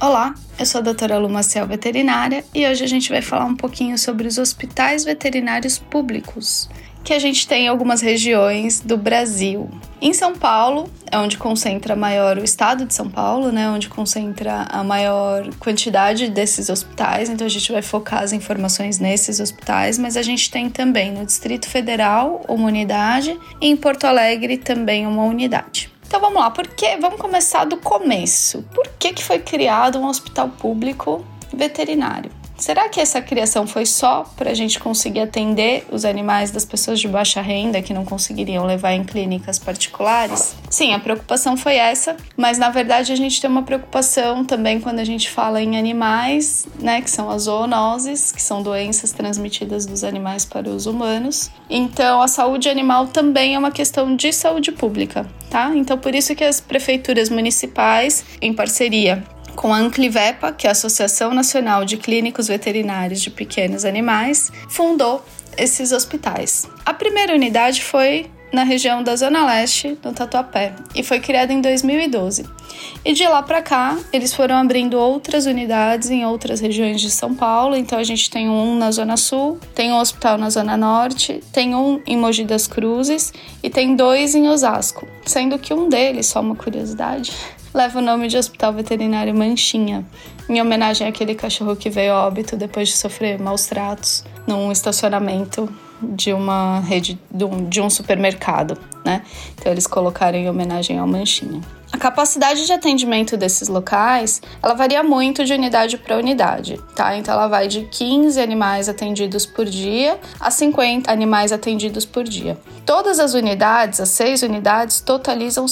Olá, eu sou a doutora Lu Maciel, veterinária, e hoje a gente vai falar um pouquinho sobre os hospitais veterinários públicos que a gente tem em algumas regiões do Brasil. Em São Paulo, é onde concentra o estado de São Paulo, né, onde concentra a maior quantidade desses hospitais, então a gente vai focar as informações nesses hospitais, mas a gente tem também no Distrito Federal uma unidade e em Porto Alegre também uma unidade. Então vamos lá, vamos começar do começo. Por que foi criado um hospital público veterinário? Será que essa criação foi só para a gente conseguir atender os animais das pessoas de baixa renda que não conseguiriam levar em clínicas particulares? Sim, a preocupação foi essa, mas na verdade a gente tem uma preocupação também quando a gente fala em animais, né, que são as zoonoses, que são doenças transmitidas dos animais para os humanos. Então a saúde animal também é uma questão de saúde pública, tá? Então por isso que as prefeituras municipais, em parceria com a Anclivepa, que é a Associação Nacional de Clínicos Veterinários de Pequenos Animais, fundou esses hospitais. A primeira unidade foi na região da Zona Leste, no Tatuapé, e foi criada em 2012. E de lá para cá, eles foram abrindo outras unidades em outras regiões de São Paulo. Então a gente tem um na Zona Sul, tem um hospital na Zona Norte, tem um em Mogi das Cruzes e tem 2 em Osasco, sendo que um deles, só uma curiosidade, leva o nome de Hospital Veterinário Manchinha, em homenagem àquele cachorro que veio a óbito depois de sofrer maus tratos num estacionamento de uma rede, de um supermercado, né? Então eles colocaram em homenagem ao Manchinha. A capacidade de atendimento desses locais, ela varia muito de unidade para unidade, tá? Então ela vai de 15 animais atendidos por dia a 50 animais atendidos por dia. Todas as unidades, as 6 unidades, totalizam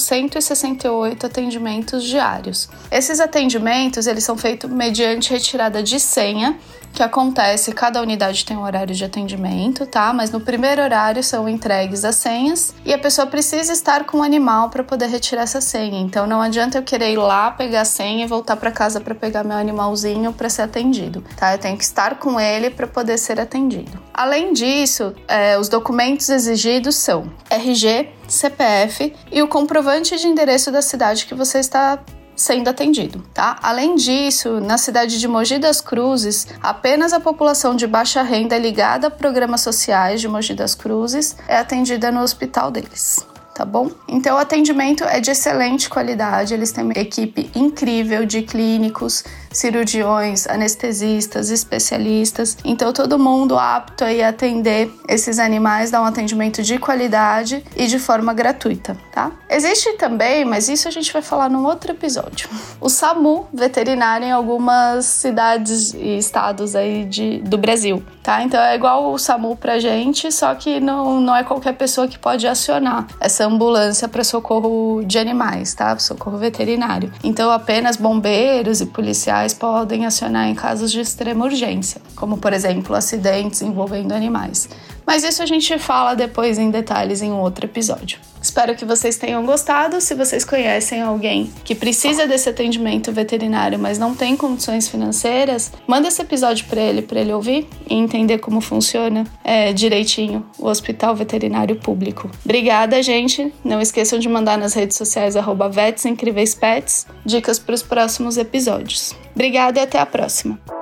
168 atendimentos diários. Esses atendimentos, eles são feitos mediante retirada de senha, que acontece, cada unidade tem um horário de atendimento, tá? Mas no primeiro horário são entregues as senhas e a pessoa precisa estar com o animal para poder retirar essa senha. Então não adianta eu querer ir lá pegar a senha e voltar para casa para pegar meu animalzinho para ser atendido, tá? Eu tenho que estar com ele para poder ser atendido. Além disso, os documentos exigidos são RG, CPF e o comprovante de endereço da cidade que você está sendo atendido, tá? Além disso, na cidade de Mogi das Cruzes, apenas a população de baixa renda ligada a programas sociais de Mogi das Cruzes é atendida no hospital deles. Tá bom? Então o atendimento é de excelente qualidade, eles têm uma equipe incrível de clínicos, cirurgiões, anestesistas, especialistas, então todo mundo apto a atender esses animais, dá um atendimento de qualidade e de forma gratuita, tá? Existe também, mas isso a gente vai falar num outro episódio, o SAMU veterinário em algumas cidades e estados aí do Brasil, tá? Então é igual o SAMU pra gente, só que não é qualquer pessoa que pode acionar essa ambulância para socorro de animais, tá? Socorro veterinário. Então apenas bombeiros e policiais podem acionar em casos de extrema urgência, como por exemplo acidentes envolvendo animais. Mas isso a gente fala depois em detalhes em um outro episódio. Espero que vocês tenham gostado. Se vocês conhecem alguém que precisa desse atendimento veterinário, mas não tem condições financeiras, manda esse episódio para ele ouvir e entender como funciona direitinho o Hospital Veterinário Público. Obrigada, gente. Não esqueçam de mandar nas redes sociais @VetsIncríveisPets dicas para os próximos episódios. Obrigada e até a próxima.